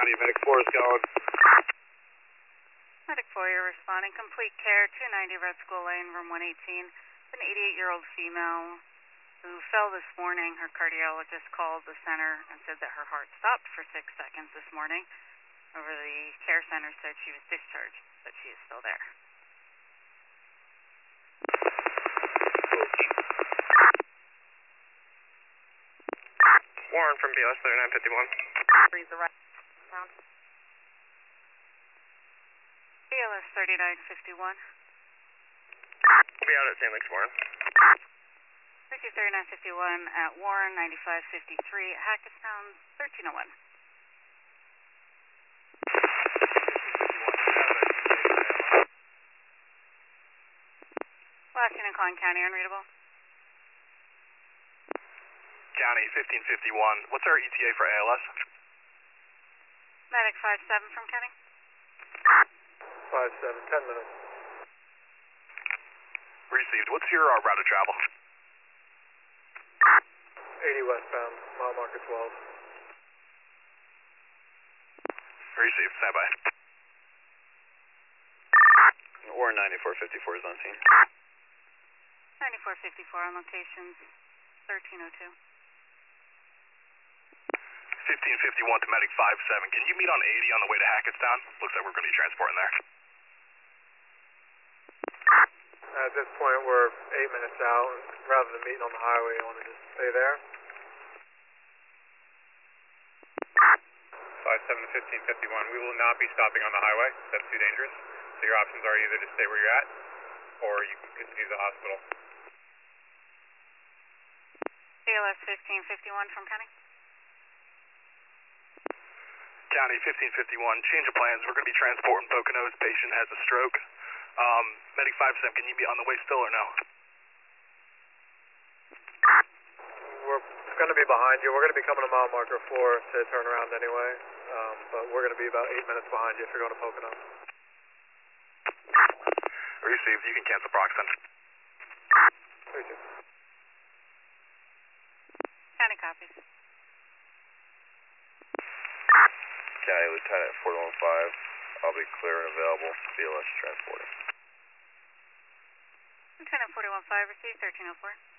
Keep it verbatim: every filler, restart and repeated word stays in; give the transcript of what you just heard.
Medic four is going. Medic four, you're responding. Complete care, two ninety Red School Lane, room one eighteen. An eighty-eight-year-old female who fell this morning. Her cardiologist called the center and said that her heart stopped for six seconds this morning. Over the care center said she was discharged, but she is still there. Warren from B L S thirty-nine fifty-one. Breathe the right sound. B L S thirty-nine fifty-one. We'll be out at Saint Luke's, Warren. Ricky thirty-nine fifty-one at Warren, ninety-five fifty-three, Hackettstown, thirteen oh one. Washington, Collin County, unreadable. County fifteen fifty-one. What's our E T A for A L S? Medic five seven from County. five seven, ten minutes. Received. What's your uh, route of travel? eighty westbound, mile marker twelve. Received. Stand by. Warren ninety-four fifty-four is on scene. ninety-four fifty-four on locations, thirteen oh two. fifteen fifty-one to Medic five seven. Can you meet on eighty on the way to Hackettstown? Looks like we're going to be transporting there. At this point, we're eight minutes out. Rather than meeting on the highway, you want to just stay there? five seven to fifteen fifty-one. We will not be stopping on the highway. That's too dangerous. So your options are either to stay where you're at, or you can continue to the hospital. B L S fifteen fifty-one from County. County fifteen fifty-one. Change of plans. We're going to be transporting Poconos. Patient has a stroke. Um, Medic five seven, can you be on the way still or no? We're going to be behind you. We're going to be coming to mile marker four to turn around anyway. Um, but we're going to be about eight minutes behind you if you're going to Pocono. Received. You can cancel Proxton. Received. County copies. County Lieutenant four one five. I'll be clear and available. B L S transporting. Lieutenant forty-one five, received thirteen oh four.